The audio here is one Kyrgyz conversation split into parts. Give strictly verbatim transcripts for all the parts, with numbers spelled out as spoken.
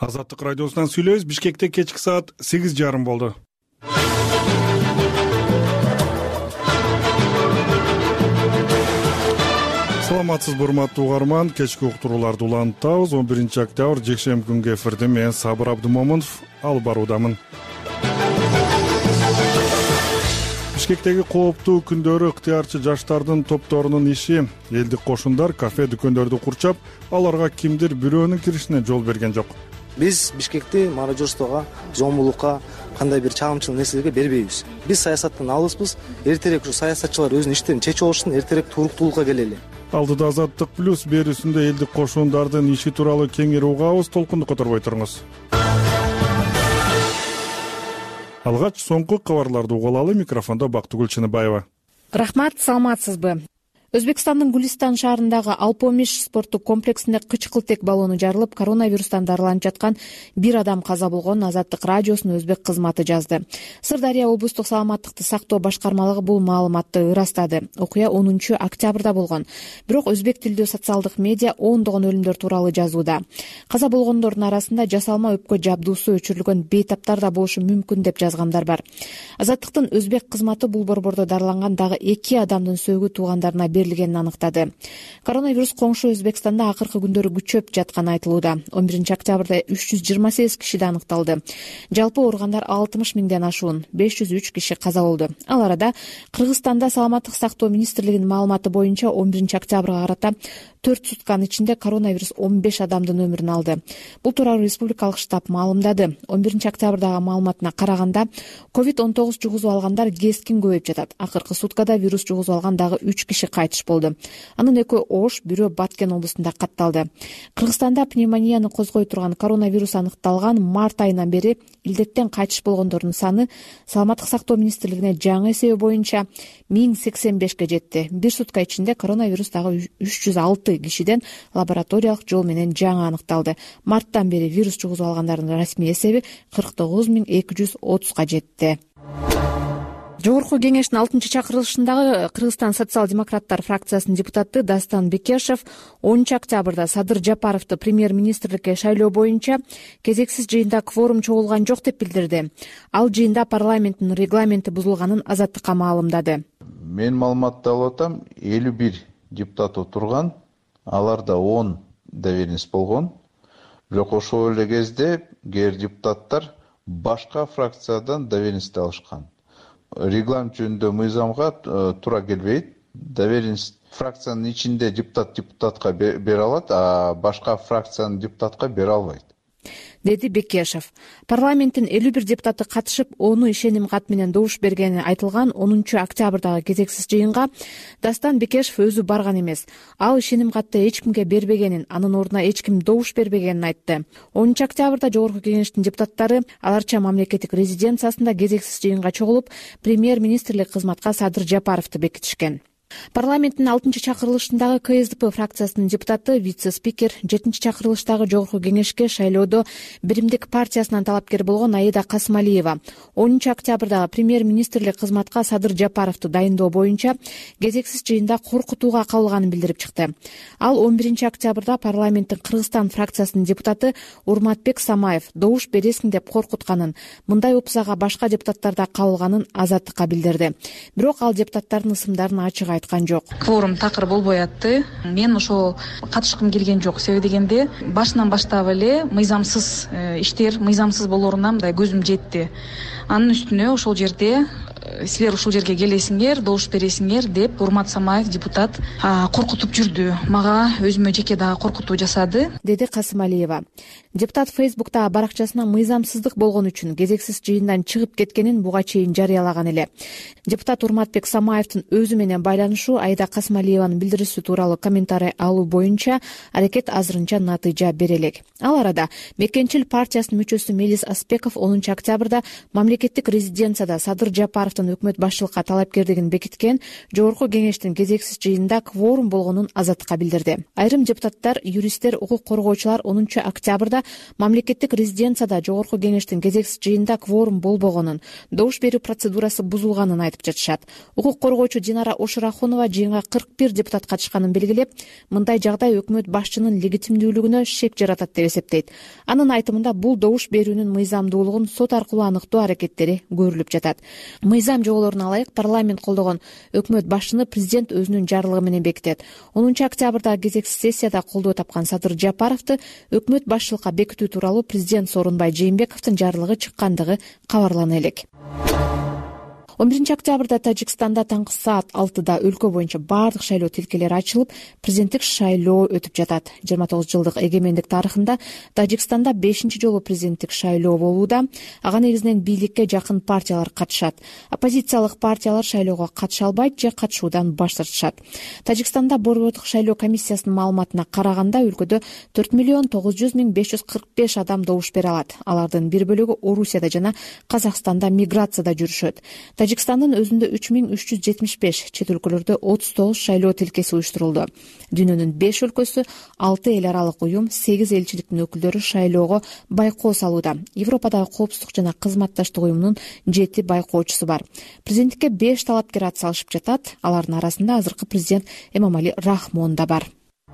Азаттык радиосунан сүйлөйбүз. Бишкекте кечки саат сегиз жарым болду. Саламатсызбы урматтуу угарман, кечки уктурууларды улантабыз. он биринчи октябрь жекшемби күнгө эфирде мен Сабыр Абдымомунов алып баруудамын. Бишкектеги кооптуу күндөрү ыктыярчы жаштардын топторунун иши. Элдик кошундар кафе дүкөндөрдү курчап, аларга кимдир бирөөнүн киришине жол берген жок. Биз Бишкекти марожорствого, зомбулукка, кандай бир чагымчыл нерселерге бербейбиз. Биз саясаттан алыспыз. Эртерээк ушу саясатчылар өзүнүн иштерин чечип алышсын, эртерээк туруктуулукка келели. Алдыда Азаттык плюс берүүсүндө элдик кошундардын иши тууралуу кеңири угабыз, толкунду которбой туруңуз. Алгач соңку кабарларды угулалы, микрофондо Бактыгүл Чыныбаева. Рахмат, саламатсызбы? Өзбекстандын Гулистан шаарындагы Алпомиш спорттук комплексинде кычкылтек баллону жарылып, коронавирустан дарыланып жаткан бир адам каза болгон Азаттык радиосунун өзбек кызматы жазды. Сырдария облустук саламаттыкты сактоо башкармалыгы бул маалыматты ырастады. Окуя онунчу октябрда болгон. Бирок өзбек тилдүү социалдык медиа ондогон өлүмдөр тууралуу жазууда. Каза болгондордун арасында жасалма өпкө жабдуусу өчүрүлгөн бейтаптар да болушу мүмкүн деп жазгандар бар. Азаттыктын өзбек кызматы бул борбордо дарыланган дагы эки адамдын сөөгү туугандарына берилгенин аныктады. Коронавирус коңшу Өзбекстанда акыркы күндөрү күчөп жатканы айтылууда. он биринчи октябрда үч жүз жыйырма сегиз кишиде аныкталды. Жалпы ооругандар алтымыш миңден ашуун, беш жүз үч киши каза болду. Ал арада Кыргызстанда саламаттык сактоо министрлигинин маалыматы боюнча он биринчи октябрга карата төрт сутканын ичинде коронавирус он беш адамдын өмүрүн алды. Бул тууралуу республикалык штаб маалымдады. он биринчи октябрдагы маалыматына караганда ковид он тогуз жугузуп алгандар кескин көбөйүп жатат. Акыркы суткада вирус жугузуп алган дагы үч киши кайтыш болду. Анын экөө Ош, бирөө Баткен облусунда катталды. Кыргызстанда пневмонияны козгой турган коронавирус аныкталган март айынан бери илдеттен кайтыш болгондордун саны саламаттык сактоо министрлигине жаңы эсеби боюнча миң сексен бешке жетти. Бир сутка ичинде коронавирус дагы үч жүз алты кишиден лабораториялык жол менен жаңы аныкталды. Марттан бери вирус жугузуп алгандардын расмий эсеби кырк тогуз миң эки жүз отузга жетти. Жогорку кеңештин алтынчы чакырылышындагы Кыргызстан социал-демократтар фракциясынын депутаты Дастан Бекешев онунчу октябрда Садыр Жапаровду премьер-министрликке шайлоо боюнча кезексиз жыйында кворум чогулган жок деп билдирди. Ал жыйында парламенттин регламенти бузулганын Азаттыкка маалымдады. Мен маалыматты алып атам, элүү бир депутат отурган, аларда он доверенность болгон. Бирок ошол эле кезде кээ депутаттар башка фракциядан доверенность алышкан. Регламент жөнүндө мыйзамга туура келбейт. Доверенность фракциянын ичинде депутат депутатка бере алат, а башка фракциянын депутатка бере албайт, деди Бекешев. Парламенттин элүү бир депутаты катышып, ону ишеним кат менен добуш бергени айтылган онунчу октябрдагы кезексиз жыйынга Дастан Бекешев өзү барган эмес. Ал ишеним катты эч кимге бербегенин, анын ордуна эч ким добуш бербегенин айтты. онунчу октябрда Жогорку кеңештин депутаттары аларча мамлекеттик резиденциясында кезексиз жыйынга чогулуп, премьер-министрлик кызматка Садыр Жапаровду бекитишкен. Парламенттин алтынчы чакырылышындагы ка эс дэ пэ фракциясынын депутаты, вице-спикер жетинчи чакырылыштагы Жогорку кеңешке шайлоодо Биримдик партиясынан талапкер болгон Аида Касымалиева онунчу октябрдагы премьер-министрлик кызматка Садыр Жапаровду дайындоо боюнча кезексиз жыйында коркутууга кабылганын билдирип чыкты. Ал он биринчи октябрда парламенттин Кыргызстан фракциясынын депутаты Урматбек Самаев добуш бересиң деп коркутканын, мындай опсага башка депутаттар да кабылганын Азаттыкка билдирди. Бирок ал депутаттардын ысымдарын ачык айткан жок. Кворум такыр болбой атты. Мен ошол катышкым келген жок. Себеби дегенде башынан баштап эле мыйзамсыз иштер, мыйзамсыз болоруна мындай көзүм жетти. Анын үстүнө ошол жерде силер ушул жерге келесиңер, добуш бересиңер деп Урмат Самаев депутат коркутуп жүрдү. Мага өзүмө жеке дагы коркутуу жасады, деди Касымалиева. Депутат Фейсбуктагы баракчасына мыйзамсыздык болгон үчүн кезексиз жыйындан чыгып кеткенин буга чейин жарыялаган эле. Депутат Урматбек Самаевдин өзү менен байланышу Аида Касымалиеванын билдирүүсү тууралуу комментарий алуу боюнча аракет азырынча натыйжа бере элек. Ал арада Мекенчил партиясынын мүчөсү Мелис Аспеков онунчу октябрда мамлекеттик резиденцияда Садыр Жапаров Жапаровдун өкмөт башчылыкка талапкерлигин бекиткен жогорку кеңештин кезексиз жыйынында кворум болгонун Азаттыкка билдирди. Айрым депутаттар, юристтер, укук коргоочулар онунчу октябрда мамлекеттик резиденцияда жогорку кеңештин кезексиз жыйынында кворум болбогонун, добуш берүү процедурасы бузулганын айтып жатышат. Укук коргоочу Динара Ошурахунова жыйынга кырк бир депутат катышканын белгилеп, мындай жагдай өкмөт башчынын легитимдүүлүгүнө шек жаратат деп эсептейт. Анын айтымында бул добуш берүүнүн мыйзамдуулугун сот аркылуу аныктоо аракеттери көрүлүп жатат. Мыйзам жоболоруна ылайык парламент колдогон өкмөт башчыны президент өзүнүн жарлыгы менен бекитет. онунчу октябрда кезексиз сессияда колдоо тапкан Садыр Жапаровду өкмөт башчылыкка бекитүү тууралуу президент Сооронбай Жээнбековдун жарлыгы чыккандыгы кабарлана элек. он биринчи октябрда Тажикстанда таңкы саат алтыда өлкө боюнча бардык шайлоо тилкелери ачылып, президенттик шайлоо өтүп жатат. жыйырма тогуз жылдык эгемендик тарыхында Тажикстанда бешинчи жолу президенттик шайлоо болууда. Ага негизинен бийликке жакын партиялар катышат. Оппозициялык партиялар шайлоого катыша албайт же катышуудан баш тартышат. Тажикстанда Борбордук шайлоо комиссиясынын маалыматына караганда өлкөдө төрт миллион тогуз жүз миң беш жүз кырк беш адам добуш бере алат. Алардын бир бөлүгү Орусияда жана Казакстанда миграцияда жүрүшөт. Тажикстандын өзүндө үч миң үч жүз жетимиш беш, чет өлкөлөрдө отуз тогуз шайлоо тилкеси уюштурулду. Дүйнөнүн беш өлкөсү, алты эл аралык уюм, сегиз элчиликтин өкүлдөрү шайлоого байкоо салууда. Европадагы коопсуздук жана кызматташтык уюмунун жети байкоочусу бар. Президенттикке беш талапкер ат салышып жатат. Алардын арасында азыркы президент Эмомали Рахмон да бар.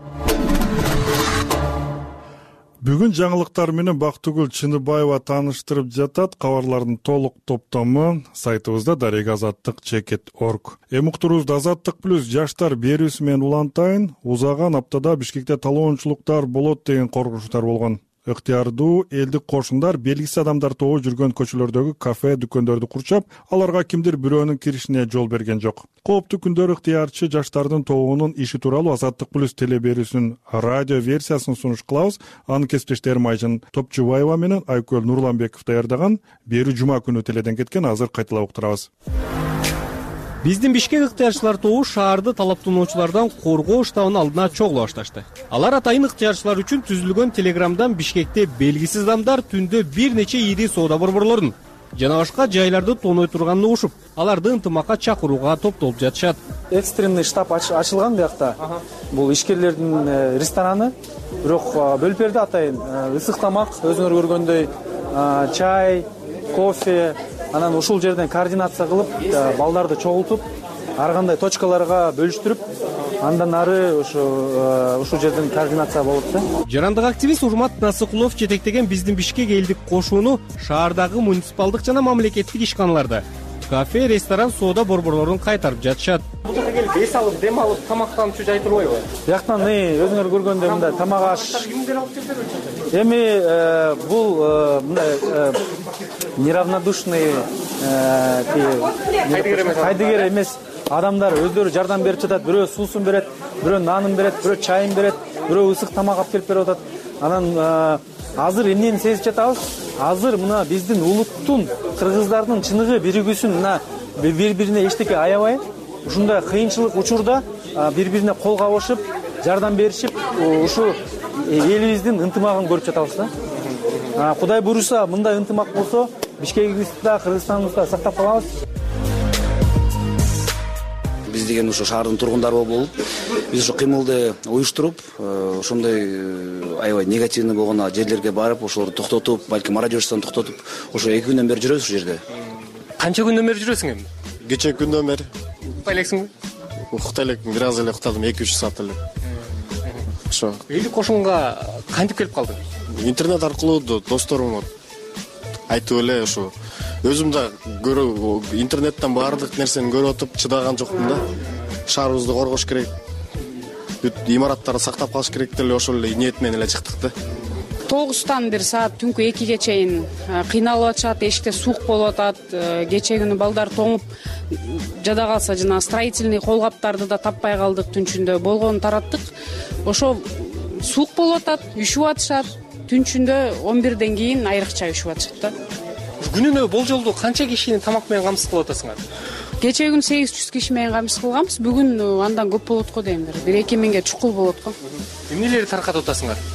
Бүгүн жаңылыктар менен Бактыгүл Чыныбаева тааныштырып жатат. Кабарлардын толук топтому сайтыбызда дарега азаттык чекит точка орг. Эми уктуруубузду Азаттык плюс жаштар берүүсү менен улантайын. Узаган аптада Бишкекте талоончулуктар болот деген коркунучтар болгон. Ыктыярдуу элдик кошундар белгисиз адамдар тобу жүргөн көчөлөрдөгү кафе, дүкөндөрдү курчап, аларга кимдир бирөөнүн киришине жол берген жок. Кооптуу күндөр ыктыярчы жаштардын тобунун иши тууралуу Азаттык плюс телеберүүсүнүн радио версиясын сунуш кылабыз. Анын кесиптештерим Айжан Топчубаева менен Айкөл Нурланбеков даярдаган берүү жума күнү теледен кеткен. Азыр кайталап уктурабыз. Биздин Бишкек ыктыярчылар тобу шаарды талаптоонуучулардан коргоо штабынын алдына чогулуп башташты. Алар атайын ыктыярчылар үчүн түзүлгөн телеграмдан Бишкекте белгисиз адамдар түндө бир нече ири соода борборлорун жана башка жайларды тоной турганын угушуп, аларды ынтымакка чакырууга топтолуп жатышат. Экстренный штаб ачылган биякта. Бул ишкерлердин рестораны, бирок бөлперде атайын ысык тамак, өзүңөр көргөндөй чай, кофе, анан ушул жерден координация кылып, балдарды чогултуп, ар кандай точкаларга бөлүштүрүп, андан ары ушу ушул жерден координация болот да. Жарандык активист Урмат Насыкулов жетектеген биздин Бишкек элдик кошууну шаардагы муниципалдык жана мамлекеттик ишканаларда кафе, ресторан, соода борборлорун кайтарып жатышат. Бул жерге келип эс алып, дем алып, тамактануучу жай турбайбы? Бияктан өзүңөр көргөндөй мындай тамак аш. Кимдер алып келет? Эми бул мындай неравнодушный кайдыгер эмес адамдар өздөрү жардам берип жатат. Бирөө суусун берет, бирөө нанын берет, бирөө чайын берет, бирөө ысык тамак алып келип берип атат. Анан азыр эмнени сезип жатабыз? Азыр мына биздин улуттун, кыргыздардын чыныгы биригүүсүн мына бири-бирине эчтеке аябай, ушундай кыйынчылык учурда бири-бирине кол кабышып, жардам беришип, ушу элибиздин ынтымагын көрүп жатабыз да. Кудай буйруса, мындай ынтымак болсо, Бишкегибизди да, Кыргызстаныбызды да сактап калабыз. Биз деген ушу шаардын тургундары болуп, биз ушу кыймылды уюштуруп, ошондой аябай негативный болгон жерлерге барып, ошолорду токтотуп, балким мародёрствон токтотуп, ошо эки күндөн бери жүрөбүз ушул жерде. Канча күндөн бери жүрөсүң эми? Кече күндөн бери. Уктай элексиңби? Уктай элекмин, бир аз эле уктадым, эки үч саат эле. Ошо. Элдик кошунга кантип келип калдың? Интернет аркылуу досторум айтып эле ошо. Өзүм да көрүп, интернеттен баардык нерсени көрүп отуп чыдаган жокмун да. Шаарыбызды коргош керек. Бүт имараттарды сактап калыш керек деп эле ошол эле ниет менен эле чыктык да. тогуздан бир саат түнкү экиге чейин кыйналып атышат, эшикте суук болуп атат. Кече күнү балдар тоңуп жада калса жана строительный колгаптарды да таппай калдык түнчүндө. Болгонун тараттык. Ошо суук болуп атат, үшүп атышат. Түнчүндө он бирден кийин айрыкча үшүп атышат да. Күнүнө болжолдуу канча кишини тамак менен камсыз кылып атасыңар? Кече күнү сегиз жүз киши менен камсыз кылганбыз. Бүгүн андан көп болот го деймдир. бир эки миңге чукул болот го. Эмнелерди таркатып атасыңар?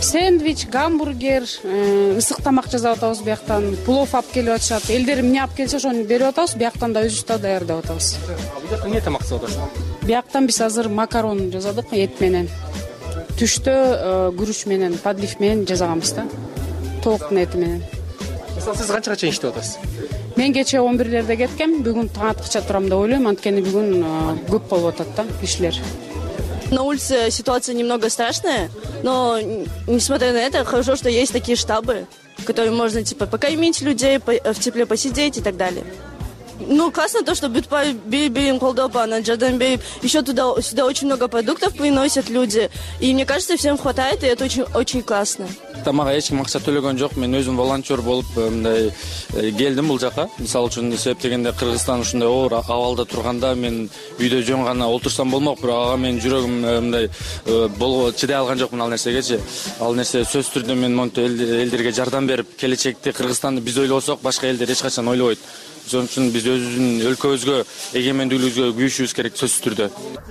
сэндвич, гамбургер, ысык тамак жасап атабыз. Бияктан плов алып келип атышат. Элдер эмне алып келсе ошону берип атабыз. Бияктан да өзүбүз да даярдап атабыз. Бул жакта эмне тамак жасап атасыз? Бияктан биз азыр макарон жасадык эт менен. Түштө күрүч менен, подлив менен жасаганбыз да. Толуктун эти менен. Мисалы сиз канчага чейин иштеп атасыз? Мен кече он бирлерде кеткем. Бүгүн таң аткыча турам деп ойлойм. Анткени бүгүн көп болуп атат да кишилер. На улице ситуация немного страшная, но несмотря на это, хорошо, что есть такие штабы, в которые можно типа покормить людей, в тепле посидеть и так далее. Ну, классно то, что берем колдопа на Джардамбей. Еще туда сюда очень много продуктов приносят люди. И мне кажется, всем хватает, и это очень, очень классно. Тамага эч ким акча төлөгөн жок. Мен өзүм волонтер болуп мындай келдим бул жака. Мисалы үчүн себептегенде Кыргызстан ушундай оор абалда турганда мен үйдө жөн гана отурсам болмок, бирок ага менин жүрөгүм мындай болго чыдай алган жокмун ал нерсегечи. Ал нерсе сөзсүз түрдө мен монтип элдерге жардам берип, келечекте Кыргызстанды биз ойлосок, башка элдер эч качан ойлобойт. Ошон үчүн биз өзүбүздүн өлкөбүзгө, эгемендүүлүгүбүзгө күйүшүбүз керек сөзсүз түрдө.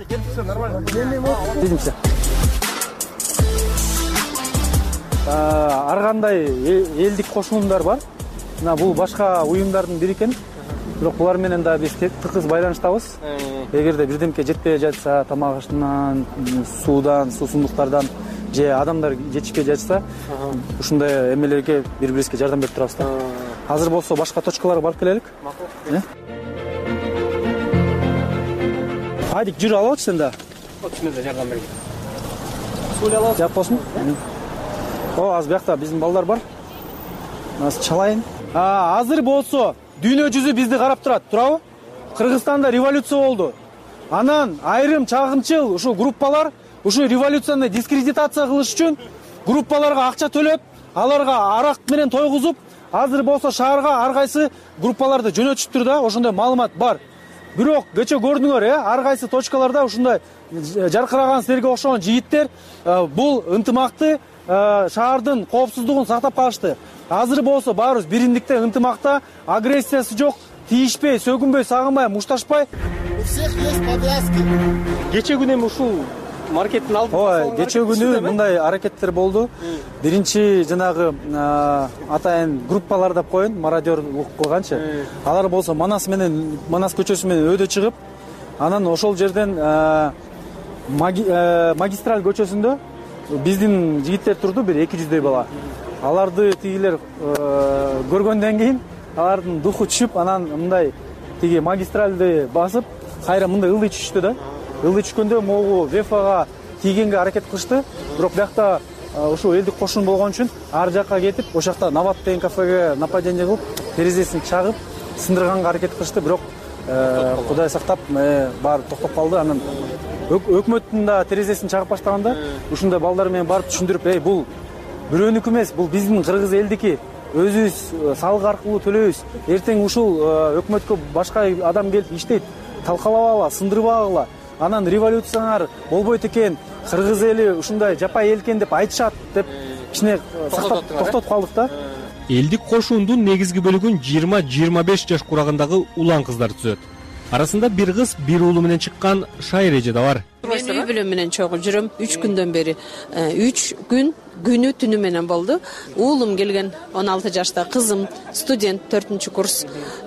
Ар кандай элдик кошуундар бар. Мына бул башка уюмдардын бири экен. Бирок булар менен да биз тыкыз байланыштабыз. Эгерде бирдемке жетпей жатса, тамак ашынан, суудан, суусундуктардан же адамдар жетишпей жатса, ушундай эмелерге бири-бирибизге жардам берип турабыз да. Азыр болсо башка точкаларга барып келелик. Макул. Айдик жүрүп алып сен да. Отчумда жардам берген. Суулай алабыз. Жап болсун. О, аз биякта биздин балдар бар. Нас чалайын. А, азыр болсо дүйнө жүзү бизди карап турат, турабы? Кыргызстанда революция болду. Анан айрым чагымчыл ушу группалар ушу революцияны дискредитация кылыш үчүн группаларга акча төлөп, аларга арак менен тойгузуп, азыр болсо шаарга ар кайсы группаларды жөнөтүшүптүр да, ошондой маалымат бар. Бирок кече көрдүңөр, э, ар кайсы точкаларда ушундай жаркыраган силерге окшогон жигиттер бул ынтымакты, шаардын коопсуздугун сактап калышты. Азыр болсо баарыбыз биримдикте, ынтымакта, агрессиясы жок, тийишпей, сөгүнбөй, сагынбай, мушташпай. У всех есть подвязки. Кече күнү эми ушул маркеттин алдында. Ой, кече күнү мындай аракеттер болду. Биринчи жанагы атайын группалар деп коеюн, мародёрлук кылганчы. Алар болсо Манас менен, Манас көчөсү менен өйдө чыгып, анан ошол жерден магистраль көчөсүндө биздин жигиттер турду, бир эки жүздөй бала. Аларды тигилер көргөндөн кийин алардын духу түшүп, анан мындай тиги магистральды басып, кайра мындай ылдый түшүштү да. Ылдый түшкөндө могу Вефага тийгенге аракет кылышты. Бирок биякта ушул элдик кошун болгон үчүн ар жакка кетип, ошол жакта Нават деген кафеге нападение кылып, терезесин чагып, сындырганга аракет кылышты. Бирок Кудай сактап, баары токтоп калды. Анан өкмөттүн да терезесин чагып баштаганда, ушундай балдар менен барып түшүндүрүп, "Эй, бул бирөөнүкү эмес, бул биздин кыргыз элдики. Өзүбүз салык аркылуу төлөйбүз. Эртең ушул өкмөткө башка адам келип иштейт. Талкалабагыла, сындырбагыла. Анан революциялар болбойт экен, кыргыз эли ушундай жапай эл экен деп айтышат" деп кичине токтотуп калдык да. Элдик кошуундун негизги бөлүгүн жыйырма жыйырма беш жаш курагындагы улан кыздар түзөт. Арасында бир кыз, бир уулу менен чыккан Шайреже да бар. Мен үй бүлөм менен чогуу жүрөм. үч күндөн бери. үч күн күнү түнү менен болду. Уулум келген он алты жашта, кызым студент төртүнчү курс.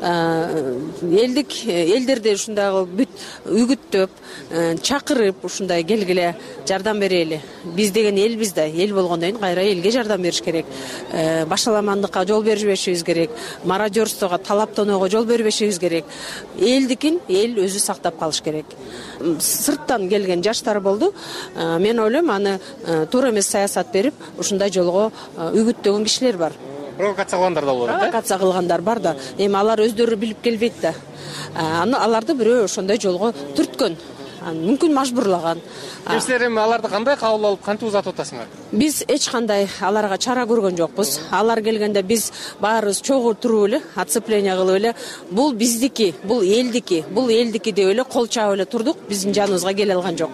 Элдик элдерди ушундагы бүт үгүттөп, чакырып ушундай келгиле, жардам берели. Биз деген элбиз да, эл болгондон кийин кайра элге жардам бериш керек. Башаламандыкка жол бербешибиз керек. Мародёрствого, талаптоонууга жол бербешибиз керек. Элдикин эл өзү сактап калыш керек. Сырттан келген жаштар болду. Мен ойлойм, аны туура эмес саясат берип, ушундай жолго үгүттөгөн кишилер бар. Провокация кылгандар да болот, э? Провокация кылгандар бар да. Эми алар өздөрү билип келбейт да. Аны аларды бирөө ошондой жолго түрткөн. Мүмкүн мажбурлаган. Силер эми аларды кандай кабыл алып, кантип узатып атасыңар? Биз эч кандай аларга чара көргөн жокпуз. Алар келгенде биз баарыбыз чогуу туруп эле, отцепление кылып эле, бул биздики, бул элдики, бул элдики деп эле кол чаап эле турдук. Биздин жаныбызга келе алган жок.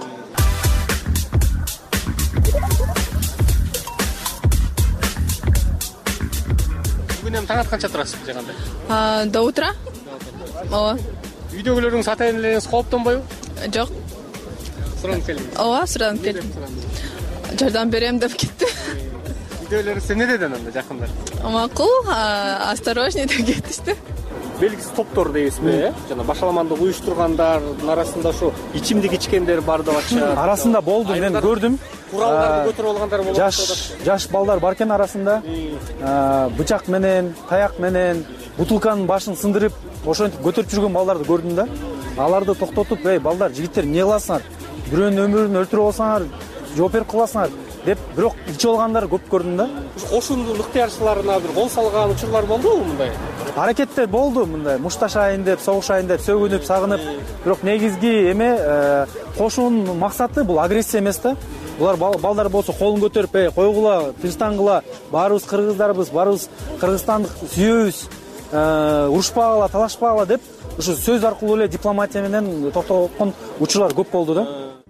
Бүгүн эми таң атканча турасыз жаганда? До утра. Ооба. Үйдөгүлөрүң ата-энелериңиз кооптонбойбу? Жок. Суранып келдиңиз? Ооба, суранып келдим. Жардам берем деп кетти. Видеолору эмнеден анда жакындар? Макул, осторожней деп кетишти. Белгисиз топтор дейсизби, э? Жана башаламандык уюштургандардын арасында ушу ичимдик ичкендер бар деп атышат. Арасында болду, мен көрдүм. Куралдарды көтөрүп алгандар болот. Жаш жаш балдар бар экен арасында. Бычак менен, таяк менен бутылканын башын сындырып, ошентип көтөрүп жүргөн балдарды көрдүм да. Аларды токтотуп, "Эй, балдар, жигиттер, эмне кыласыңар? Бирөөнүн өмүрүн өлтүрүп алсаңар, жооп берип кыласыңар" деп, бирок ичип алгандар көп көрдүм да. Кошундун ыктыярчыларына бир кол салган учурлар болдубу мындай? Аракеттер болду мындай, мушташайын деп, согушайын деп, сөгүнүп, сагынып. Бирок негизги эме кошуунун максаты бул агрессия эмес да. Булар балдар болсо колун көтөрүп, "Эй, койгула, тынчтангыла, баарыбыз кыргыздарбыз, баарыбыз кыргызстандык сүйөбүз, урушпагыла, талашпагыла" деп, ушу сөз аркылуу эле дипломатия менен токтоткон учурлар көп болду да.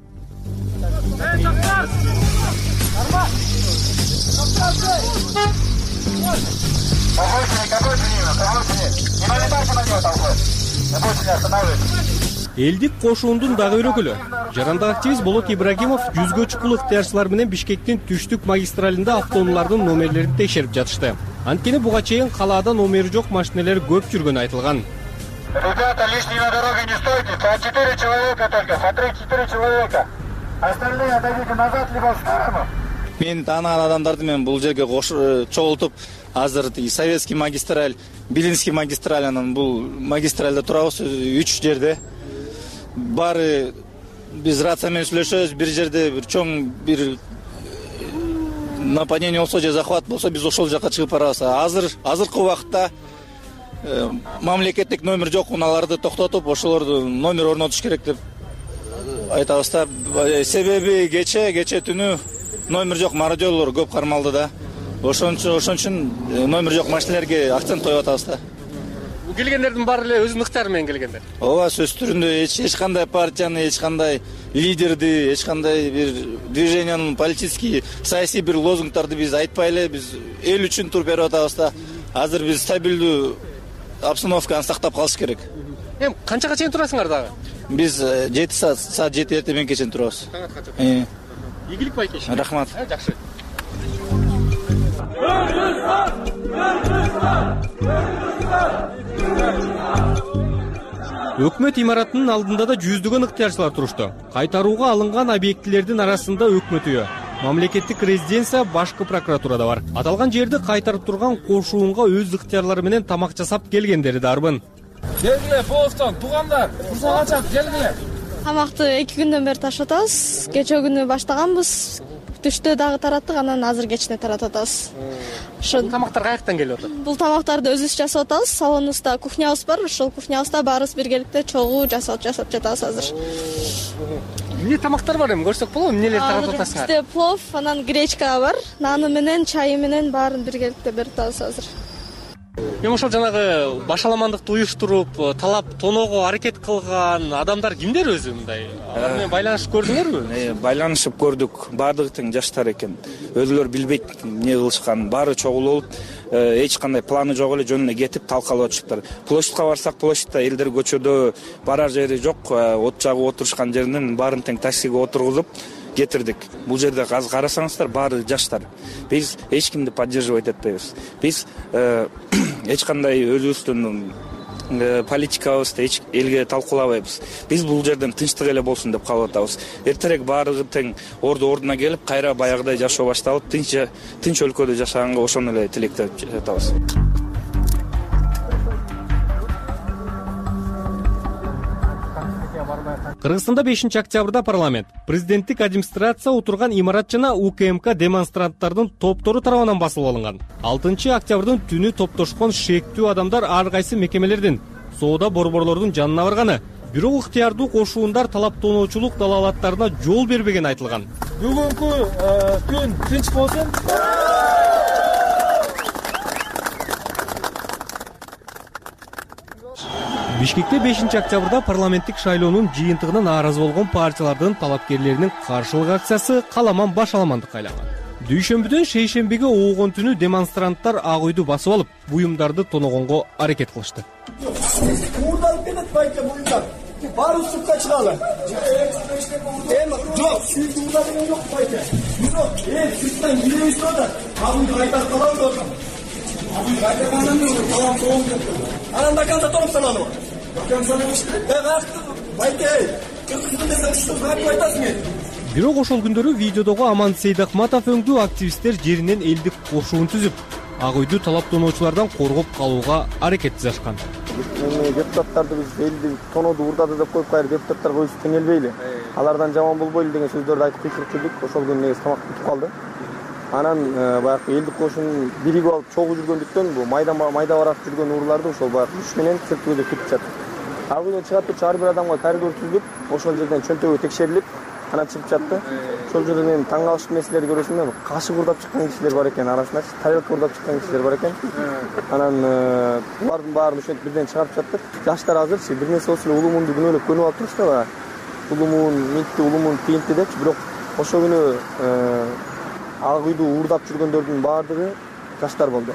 Элдик кошуундун дагы бир өкүлү, жарандык активист Болот Ибрагимов жүзгө чукул ыктыярчылар менен Бишкектин түштүк магистралинде автоунаалардын номерлерин текшерип жатышты. Анткени буга чейин калаада номери жок машиналар көп жүргөнү айтылган. Ребята, лишние на дороге не стойте, четыре человека только, по три-четыре человека. Остальные отойдите назад, либо в сторону. Мен таанаган адамдарды мен бул жерге чогултуп, азыр Советский магистраль, Билинский магистраль, анан бул магистральда турабыз үч жерде. Баары биз рация менен сүйлөшөбүз, бир жерде бир чоң бир нападение болсо же захват болсо биз ошол жака чыгып барабыз. Азыр азыркы убакытта мамлекеттик номер жок унааларды токтотуп, ошолорду номер орнотуш керек деп айтабыз да. Себеби кече кече түнү номер жок мародёрлор көп кармалды да. Ошон үчүн номер жок машиналарга акцент коюп атабыз да. Бул келгендердин баары эле өзүнүн ыктыяры менен келгендер. Ооба, сөз түрүндө эч кандай партияны, эч кандай лидерди, эч кандай бир движениянын политический, саясий бир лозунгдарды биз айтпай эле, биз эл үчүн туруп берип атабыз да. Азыр биз стабилдүү обстановканы сактап калыш керек. Эми канчага чейин турасыңар дагы? Биз жети саат, саат жети эртең менен чейин турабыз. Ийгилик байкеш. Рахмат. Жакшы. Өкмөт имаратынын алдында да жүздөгөн ыктыярчылар турушту. Кайтарууга алынган объектилердин арасында өкмөт үйү, мамлекеттик резиденция, башкы прокуратурада бар. Аталган жерди кайтарып турган кошуунга өз ыктыярлары менен тамак жасап келгендери дарбын. Келгиле, Болостон, туугандар, мурза качап келгиле. Тамакты эки күндөн бери таратып атабыз. Кече күнү баштаганбыз. Түштө дагы тараттык, анан азыр кечте таратып атабыз. Ошол тамактар каяктан келип атат? Бул тамактарды өзүбүз жасап атабыз. Салонубузда кухнябыз бар. Ошол кухнябызда баарыбыз биргеликте чогуу жасап жасап жатабыз азыр. Эмне тамактар бар эми көрсөк болобу? Эмнелерди таратып атасыңар? Бизде плов, анан гречка бар. Наны менен, чайы менен баарын биргеликте берип атабыз азыр. Эми ошол жанагы башаламандыкты уюштуруп, талап тоноого аракет кылган адамдар кимдер өзү мындай? Алар менен байланышып көрдүңөрбү? Байланышып көрдүк. Баардыгы тең жаштар экен. Өзүлөр билбейт эмне кылышканын. Баары чогулуп, эч кандай планы жок эле жөнүнө кетип талкалап атышыптыр. Площадька барсак, площадьта элдер көчөдө барар жери жок, от жагып отурушкан жеринен баарын тең таксиге отургузуп кетирдик. Бул жерде азыр карасаңыздар, баары жаштар. Биз эч кимди поддерживать этпейбиз. Биз эч кандай өзүбүздүн политикабызды эч элге талкуулабайбыз. Биз бул жерден тынчтык эле болсун деп калып атабыз. Эртерээк баардыгы тең орду ордуна келип, кайра баягыдай жашоо башталып, тынч тынч өлкөдө жашаганга ошону эле тилектеп жатабыз. Кыргызстанда бешинчи октябрда парламент, президенттик администрация отурган имарат жана УКМК демонстранттардын топтору тарабынан басылып алынган. алтынчы октябрдын түнү топтошкон шектүү адамдар ар кайсы мекемелердин, соода борборлордун жанына барганы, бирок ыктыярдуу кошуундар талаптоонуучулук далаалаттарына жол бербеген айтылган. Бүгүнкү күн тынч болсун. Бишкекте бешинчи октябрда парламенттик шайлоонун жыйынтыгына нааразы болгон партиялардын талапкерлеринин каршылык акциясы каламан башаламандыкка айланган. Дүйшөмбүдөн шейшембиге оогон түнү демонстранттар ак үйдү басып алып, буюмдарды тоногонго аракет кылышты. баары сыртка чыгалы. Эми жок, сүйүздү урда деген жок байке. Бирок эл сырттан киребиз деп атат. Абын кайтарып калабыз деп атам. Абын кайтаргандан кийин калам тоолуп кетти. Анан до конца торуп сананыбы. До конца эмес. Э, каякты байке. Кыргызды десең сиз кантип айтасың? Бирок ошол күндөрү видеодогу Аман Сейдахматов өңдүү активисттер жеринен элдик кошуун түзүп, ак үйдү талаптоонуучулардан коргоп калууга аракет жасашкан. Эми депутаттарды биз элди тонооду урдады деп коюп кайра депутаттарга өзүбүз тең келбейли. Алардан жаман болбойлу деген сөздөрдү айтып кыйкырып жүрдүк. Ошол күнү негизи тамак бүтүп калды. Анан баягы элдик кошун биригип алып чогуу жүргөндүктөн бул майда майда барак жүргөн урууларды ошол баягы күч менен сырткы күтүп жатат. Ак үйдөн чыгат турчу ар бир адамга коридор түзүлүп, ошол жерден чөнтөгү текшерилип, анан чыгып жатты. Ошол жерден эми таң калыштуу нерселерди көрөсүң, кашык урдап чыккан кишилер бар экен, арасында тарелка урдап чыккан кишилер бар экен. Анан булардын баарын ошентип бирден чыгарып жаттык. Жаштар азырчы бир нерсе болсо эле улумунду күнөөлөп көнүп алып турушты да. Улумун митти, улумун тиинтти депчи, бирок ошол күнү ак үйдү урдап жүргөндөрдүн баардыгы жаштар болду.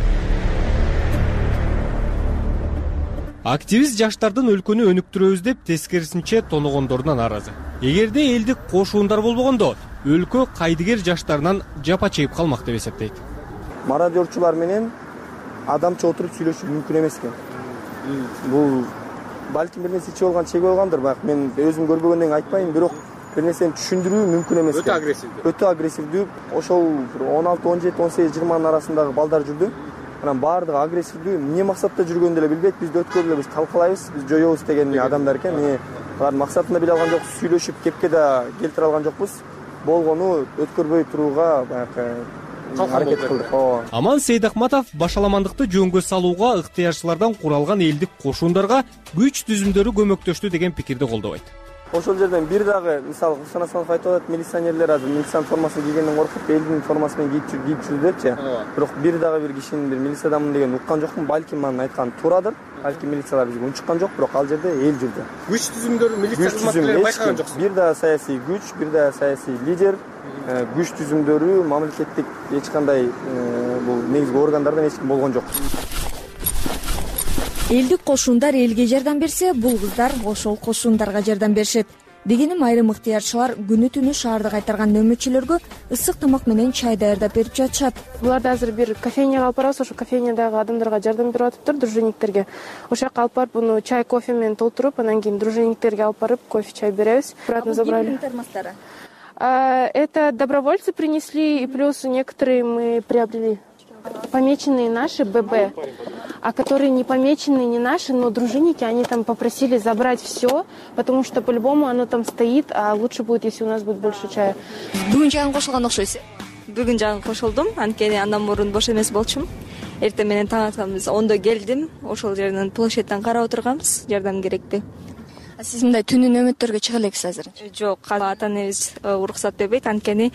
Активист жаштардын өлкөнү өнүктүрөбүз деп тескерисинче тоногондоруна нааразы. Эгерде элдик кошуундар болбогондо, өлкө кайдыгер жаштарынан жапа чегип калмак деп эсептейт. Мародерчулар менен адамча отуруп сүйлөшүү мүмкүн эмес экен. Бул балким бир нерсе ичип алган, чегип алгандыр, бирок мен өзүм көрбөгөндөн кийин айтпайм, бирок бир нерсени түшүндүрүү мүмкүн эмес экен. Өтө агрессивдүү. Өтө агрессивдүү. Ошол он алты, он жети, он сегиз, жыйырманын арасындагы балдар жүрдү. Анан баардыгы агрессивдүү, эмне максатта жүргөнүн деле билбейт. Бизди өткөрүп биз талкалайбыз, биз жоёбуз деген адамдар экен. Эмне алардын максатын да биле алган жокпуз, сүйлөшүп кепке да келтире алган жокпуз. Болгону өткөрбөй турууга баягы аракет кылдык. Аман Сейдахматов башаламандыкты жөнгө салууга ыктыярчылардан куралган элдик кошуундарга күч түзүмдөрү көмөктөштү деген пикирди колдобойт. Ошол жерден бир дагы мисалы Кыргызстан Асанов айтып атат, милиционерлер азыр милициянын формасын кийгенден коркуп элдин формасы менен кийип кийип жүрдү депчи. Бирок бир дагы бир кишинин бир милициядамын деген уккан жокмун. Балким анын айтканы туурадыр. Балким милициялар бизге унчуккан жок, бирок ал жерде эл жүрдү. Күч түзүмдөрү милиция кызматкерлери байкаган жоксуз. Бир да саясий күч, бир да саясий лидер, күч түзүмдөрү мамлекеттик эч кандай бул негизги органдардан эч ким болгон жок. Элдик кошуундар элге жардам берсе, бул кыздар ошол кошуундарга жардам беришет. Дегеним айрым ыктыярчылар күнү түнү шаарды кайтарган нөмөтчүлөргө ысык тамак менен чай даярдап берип жатышат. Буларды азыр бир кофейняга алып барабыз, ошо кофейнядагы адамдарга жардам берип атыптыр, дружинниктерге. Ошол жака алып барып, буну чай, кофе менен толтуруп, анан кийин дружинниктерге алып барып, кофе, чай беребиз. Обратно забрали. Термостары? Это добровольцы принесли, и плюс некоторые мы приобрели. Помеченные наши ББ, а которые не помеченные, не наши, но дружинники, они там попросили забрать все, потому что по-любому оно там стоит, а лучше будет, если у нас будет больше чая. Бүгүн жагын кошулган окшойсуз. Бүгүн жагын кошулдум, анткени андан мурун бош эмес болчумун. Эртең менен таң атамыз ондо келдим, ошол жерден площадьтан карап отурганбыз, жардам керекти. А сиз мындай түнү нөмөттөргө чыга элексиз азыр? Жок, ата энебиз уруксат бербейт, анткени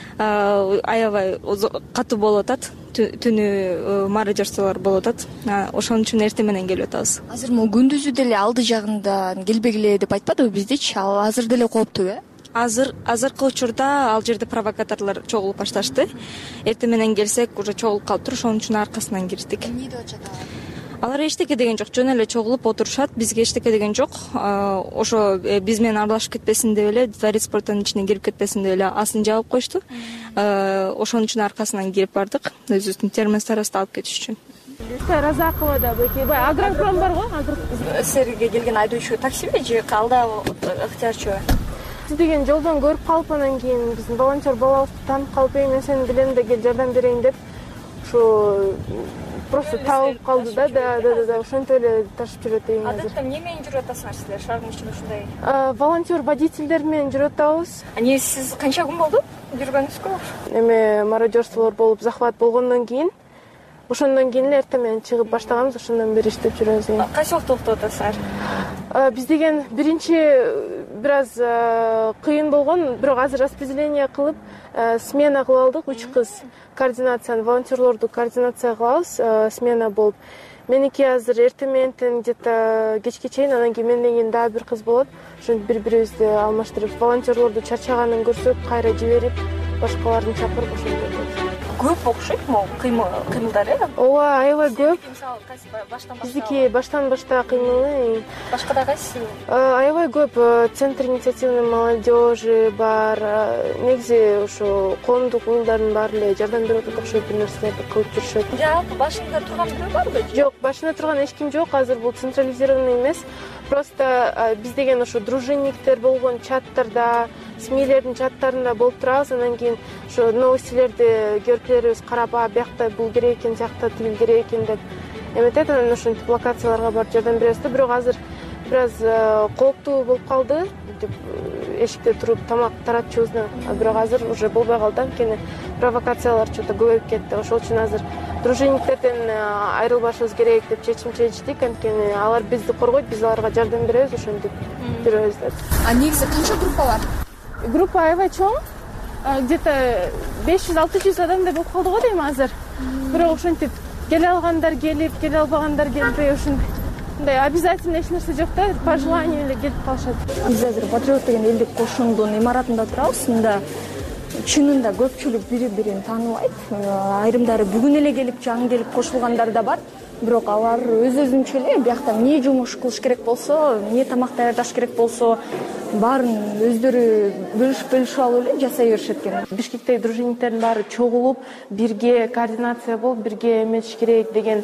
аябай катуу болуп атат, түнү мародерчулар болуп атат. Ошон үчүн эртең менен келип атабыз. Азыр могу күндүзү деле алды жагында келбегиле деп айтпадыбы биздечи? Ал азыр деле кооптуу э? Азыр азыркы учурда ал жерде провокаторлор чогулуп башташты. Эртең менен келсек, уже чогулуп калыптыр, ошон үчүн аркасынан кирдик. Эмне деп атышат алар? Алар эчтеке деген жок, жөн эле чогулуп отурушат, бизге эчтеке деген жок. Ошо биз менен аралашып кетпесин деп эле, дворец спортунун ичине кирип кетпесин деп эле асын жабып коюшту. Ошон үчүн аркасынан кирип бардык, өзүбүздүн термостарыбызды алып кетиш үчүн. Разакова да беки, агропром бар го, силерге келген айдоочу таксиби же калда ыктыярчыбы? Сиз деген жолдон көрүп калып, анан кийин биздин волонтер балабызды таанып калып, мен сени билем да кел жардам берейин деп, ошо просто таап калды да, да, да, да, ошентип эле ташып жүрөт дейм азыр. Адатта эмне менен жүрүп атасыңар силер шаардын ичинде ушундай? Волонтер водительдер менен жүрүп атабыз. Эмне сиз канча күн болду жүргөнүңүзгө? Эме мародерстволор болуп, захват болгондон кийин, ошондон кийин эле эртең менен чыгып баштаганбыз, ошондон бери иштеп жүрөбүз. Кайсы убакта токтоп атасыңар? Биз деген биринчи бир аз кыйын болгон, бирок азыр распределение кылып, смена кылып алдык, үч кыз координацияны, волонтерлорду координация кылабыз, смена болуп. Меники азыр эртең менен где-то кечке чейин, анан кийин менден кийин дагы бир кыз болот. Ошентип бири-бирибизди алмаштырып, волонтерлорду чарчаганын көрсөк, кайра жиберип, башкаларын чакырып ошентип. Көп окшойт могу кыймылдар э ооба аябай көп. Мисалы кайсы баштан башка Биздики баштан башта кыймылы. Башкада кайсы? Аябай көп. Центр инициативной молодежи бар. Негизи ошо коомдук уюлдардын баары эле жардам берип атат окшойт бир нерселерди кылып жүрүшөт. Жалпы башында турган бирөө барбы? Жок, башында турган эч ким жок. Азыр бул централизированный эмес. Просто биз деген ошо дружинниктер болгон чаттарда, СМИлердин чаттарында болуп турабыз. Анан кийин ошо новостилерди көрүп беребиз, карап, а биякта бул керек экен, жакта тигил керек экен деп эметет. Анан ошентип локацияларга барып жардам беребиз да. Бирок азыр бир аз кооптуу болуп калды. Эшикте туруп тамак таратчубуздан. Бирок азыр уже болбой калды, анткени провокациялар чөтө көбөйүп кетти. Ошол үчүн азыр дружинниктерден айрылбашыбыз керек деп чечим чечтик. Анткени алар бизди коргойт, биз аларга жардам беребиз, ошентип жүрөбүз деп. А негизи канча группа бар? Группа аябай чоң. Где-то беш жүз алты жүз адамдай болуп калды го дейм азыр. Бирок ошентип келе алгандар келип, келе албагандар келбей, ушундай мындай обязательно эч нерсе жок да, по желанию эле келип калышат. Биз азыр Патриот деген элдик кошундун имаратында турабыз. Мында чынында көпчүлүк бири-бирин тааныбайт. Айрымдары бүгүн эле келип, жаңы келип кошулгандар да бар. Бирок алар өз-өзүнчө эле биякта эмне жумуш кылыш керек болсо, эмне тамак даярдаш керек болсо, баарын өздөрү бөлүшүп-бөлүшүп алып эле жасай беришет экен. Бишкектеги дружинниктердин баары чогулуп, бирге координация болуп, бирге эметиш керек деген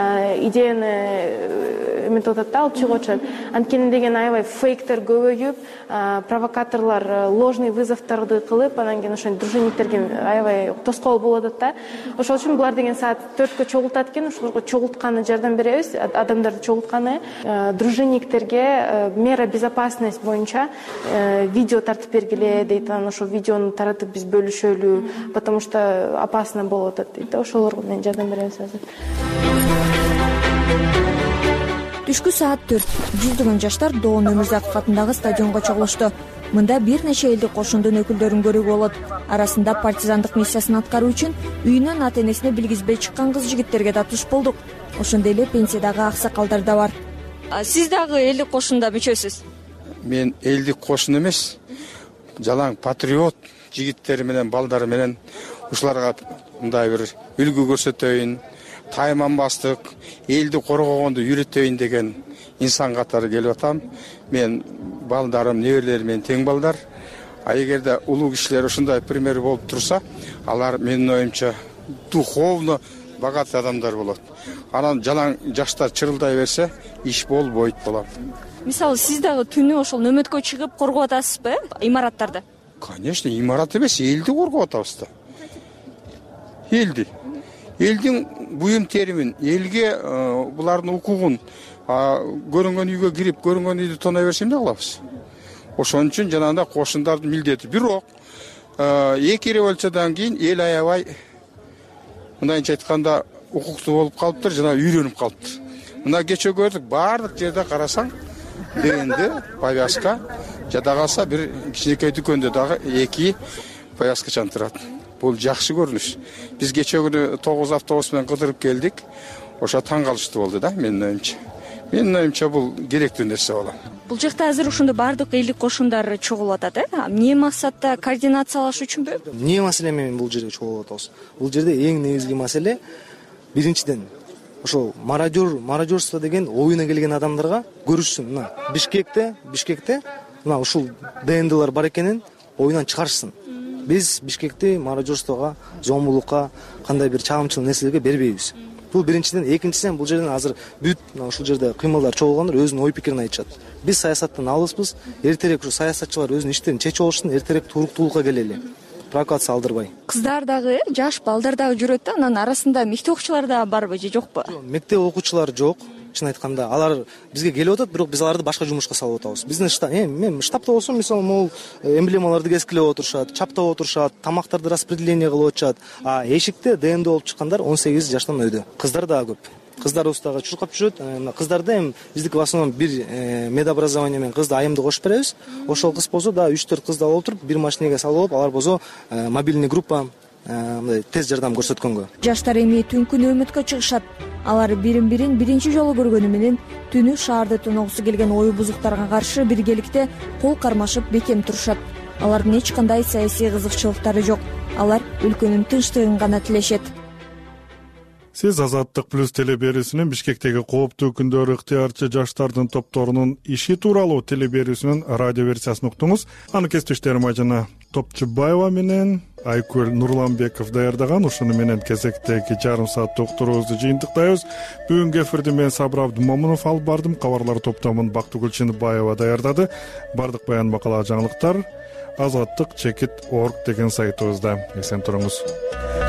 идеяны эметип атат да, алып чыгып атышат. Анткени деген аябай фейктер көбөйүп, провокаторлор ложный вызовторду кылып, анан кийин ошо дружинниктерге аябай тоскоол болуп атат да. Ошол үчүн булар деген саат төрткө чогултат экен, ошолорго чогултканы жардам беребиз, адамдарды чогултканы. Дружинниктерге мера безопасность боюнча видео тартып бергиле дейт. Анан ошол видеону таратып биз бөлүшөлү, потому что опасно болуп атат дейт. Ошолорго менен жардам беребиз азыр. Түшкү саат төрт. Жүздөгөн жаштар Доон Өмүрзаков атындагы стадионго чогулушту. Мында бир нече элдик кошундун өкүлдөрүн көрүүгө болот. Арасында партизандык миссиясын аткаруу үчүн үйүнөн ата-энесине билгизбей чыккан кыз-жигиттерге да туш болдук. Ошондой эле пенсиядагы аксакалдар да бар. Сиз дагы элдик кошунда мүчөсүз? Мен элдик кошун эмес, жалаң патриот жигиттери менен балдары менен ушуларга мындай бир үлгү көрсөтөйүн, тайманбастык, элди коргогонду үйрөтөйүн деген инсан катары келип атам. Мен балдарым, неберелерим менен тең балдар. А эгерде улуу кишилер ушундай пример болуп турса, алар менин оюмча духовно богатый адамдар болот. Анан жалаң жаштар чырылдай берсе, иш болбойт болот. Мисалы, сиз дагы түнү ошол нөмөткө чыгып коргоп атасызбы, имараттарды? Конечно, имарат эмес, элди коргоп атабыз да. Элди. Элдин буюм теримин, элге булардын укугун, көрүнгөн үйгө кирип, көрүнгөн үйдү тоной берсе эмне кылабыз? Ошон үчүн жанагындай кошундардын милдети. Бирок эки революциядан кийин эл аябай мындайча айтканда укуктуу болуп калыптыр, жана үйрөнүп калыптыр. Мына кечээ көрдүк, баардык жерде карасаң, дегенде повязка, жада калса бир кичинекей дүкөндө дагы эки повязкачан турат. Бул жакшы көрүнүш. Биз кечээ күнү тогуз автобус менен кыдырып келдик. Ошо таң калыштуу болду да, менин оюмча. Менин оюмча бул керектүү нерсе болот. Бул жакта азыр ушундай баардык элдик кошундар чогулуп атат, э? Эмне максатта координациялаш үчүнбү? Эмне маселе менен бул жерге чогулуп атабыз? Бул жерде эң негизги маселе биринчиден ошо мародер, мародерство деген оюна келген адамдарга көрүшсүн. Мына Бишкекте, Бишкекте мына ушул ДНДлар бар экенин оюнан чыгарышсын. Биз Бишкекти мародерствого, зомбулукка, кандай бир чагымчыл нерселерге бербейбиз. Бул биринчиден, экинчиден бул жерден азыр бүт ушул жерде кыймылдар чогулгандар өзүнүн ой пикирин айтышат. Биз саясаттан алыспыз. Эртерээк ушу саясатчылар өзүнүн иштерин чечип алышсын, эртерээк туруктуулукка келели. Провокация алдырбай. Кыздар дагы, жаш балдар дагы жүрөт да, анан арасында мектеп окуучулар да барбы же жокпу? Мектеп окуучулар жок. Чын айтканда, алар бизге келип атат, бирок биз аларды башка жумушка салып атабыз. Биздин штаб, мен штабта болсом, мисалы, могул эмблемаларды кескилеп отурушат, чаптап отурушат, тамактарды распределение кылып атышат. А эшикте ДНД болуп чыккандар он сегиз жаштан өйдө. Кыздар дагы көп. Кыздар устага чуркап жүрөт. Кыздарда эми биздики в основном бир медобразование менен кызды айымды кошуп беребиз. Ошол кыз болсо да үч төрт кызды алып отуруп, бир машинеге салып алып, алар болсо мобильный группа мындай тез жардам көрсөткөнгө. Жаштар эми түнкү нөөмөткө чыгышат. Алар бирин-бирин биринчи жолу көргөнү менен түнү шаарды тоногусу келген ою бузуктарга каршы биргеликте кол кармашып бекем турушат. алардын эч кандай саясий кызыкчылыктары жок. Алар өлкөнүн тынчтыгын гана тилешет. Сиз Азаттык плюс телеберүүсүнүн Бишкектеги кооптуу күндөр ыктыярчы жаштардын топторунун иши тууралуу телеберүүсүнүн радио версиясын уктуңуз. Аны кесиптештерим Ажана Топчубаева менен Айкөл Нурланбеков даярдаган. Ушуну менен кезектеги жарым сааттык уктуруубузду жыйынтыктайбыз. Бүгүнкү эфирди мен Сабыр Абдымомунов алып бардым. Кабарлар топтомун Бактыгүл Чыныбаева даярдады. Бардык баян макала жаңылыктар азаттык чекит точка орг деген сайтыбызда. Эсен туруңуз.